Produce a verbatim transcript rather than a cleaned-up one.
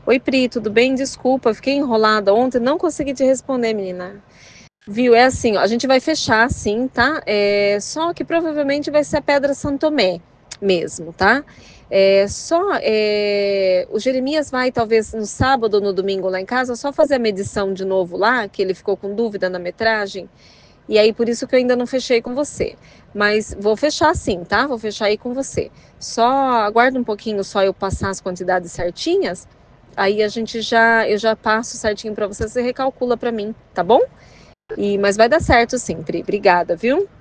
Oi, Pri, tudo bem? Desculpa, fiquei enrolada ontem, não consegui te responder, menina. Viu? É assim, ó, a gente vai fechar sim, tá? É, só que provavelmente vai ser a Pedra Santomé mesmo, tá? É, só é, o Jeremias vai talvez no sábado ou no domingo lá em casa só fazer a medição de novo lá, que ele ficou com dúvida na metragem. E aí por isso que eu ainda não fechei com você. Mas vou fechar sim, tá? Vou fechar aí com você. Só aguarda um pouquinho só eu passar as quantidades certinhas. Aí a gente já, eu já passo certinho para você, você recalcula para mim, tá bom? E, mas vai dar certo sim, Pri. Obrigada, viu?